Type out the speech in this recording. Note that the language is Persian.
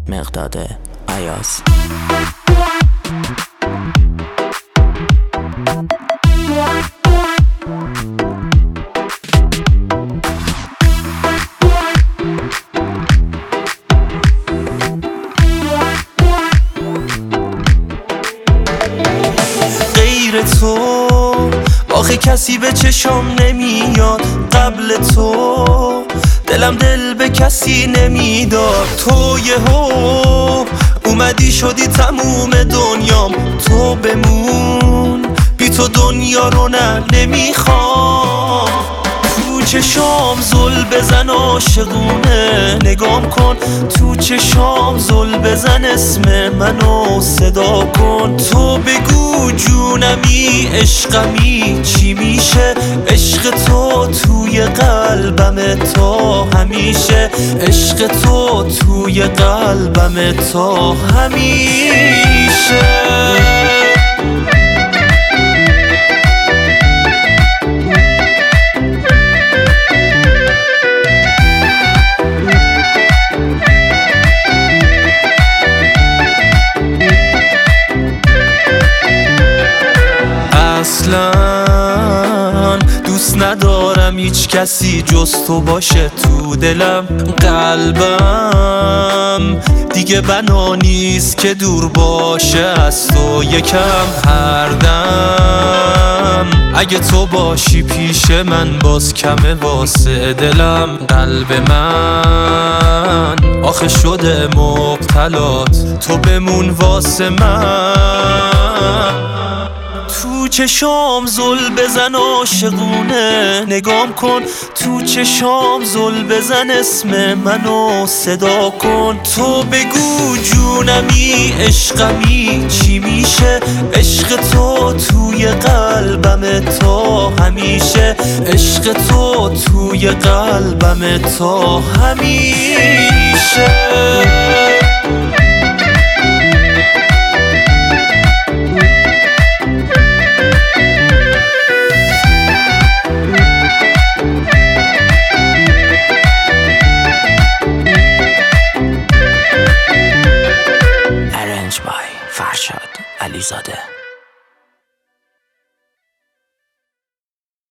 مقداد ایاز. غیر تو آخه کسی به چشم نمیاد، قبل تو دلم دل به کسی نمیداد. تو یهو اومدی شدی تموم دنیام، تو بمون بی تو دنیا رو نمیخوام. تو چشام زل بزن عاشقونه نگام کن، تو چشام زل بزن اسم منو صدا کن. تو بگو جونمی عشقمی چی میشه، عشق تو توی قلبم تا همیشه، عشق تو توی قلبم تا همیشه. اصلا دوست ندارم هیچ کسی جز تو باشه تو دلم، قلبم دیگه بنا نیست که دور باشه از تو یکم. هر دم اگه تو باشی پیش من باز کمه واسه دلم. قلب من آخه شده مبتلات، تو بمون واسه من. تو چشام زل بزن عاشقونه نگام کن، تو چشام زل بزن اسم منو صدا کن. تو بگو جونمی عشقمی چی میشه، عشق تو توی قلبم تا همیشه، عشق تو توی قلبم تا همیشه.